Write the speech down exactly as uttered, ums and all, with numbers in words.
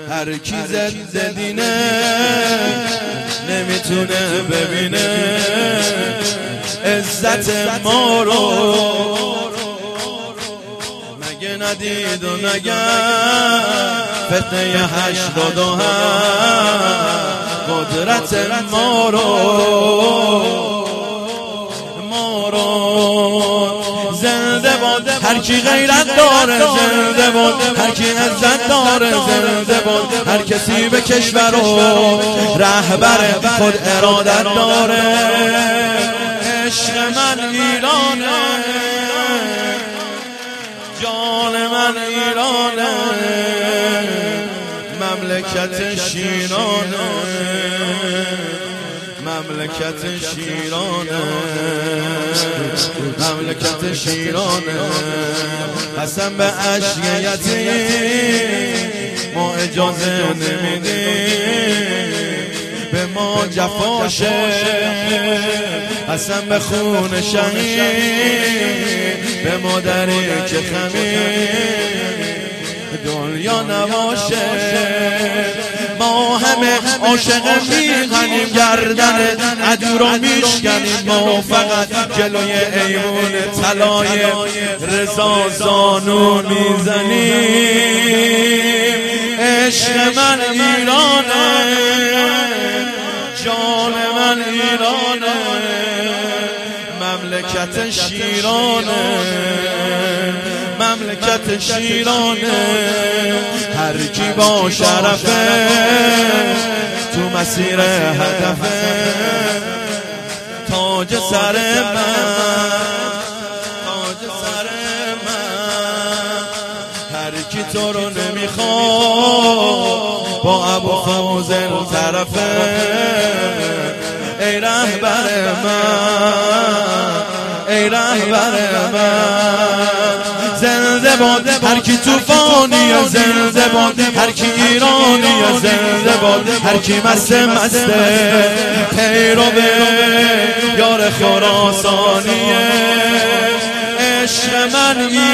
هر کی زده دینه نمیتونه ببینه عزت ما رو، مگه ندید و نگه فتنه هشتاد و هشت قدرت ما رو ما رو زنده باد هر کی غیرت داره، زنده باد هر کی عزت داره، زنده باد هر کسی به کشور و رهبر خود ارادت داره. عشق من ایرانه، جان من ایرانه، مملکت شیرانه، مملکت شیرانه، مملکت شیرانه. قسم به عشق یتیم ما اجازه نمیدیم به ما جفاشه، قسم به خون شهید به مادری که خمید دنیا نباشه. ما همه عاشق میخنیم، گردن عدو رو میشکنیم، ما فقط جلوی ایوون طلای رضا زانو میزنیم. عشق من ایرانه، جان من ایرانه، مملکت شیرانه، مملکت شیرانه. هر کی با شرفه تو مسیر هدفه، تاج سر من، تاج سر من. هر کی تو رو نمیخواد با ابو فوزل طرفه، ای رهبر من، ای رهبر من. زنده باد هر کی طوفانیه، زنده باد هر کی ایرانیه، زنده باد هر کی مست مسته پیرو به یار خراسانیه. عشق من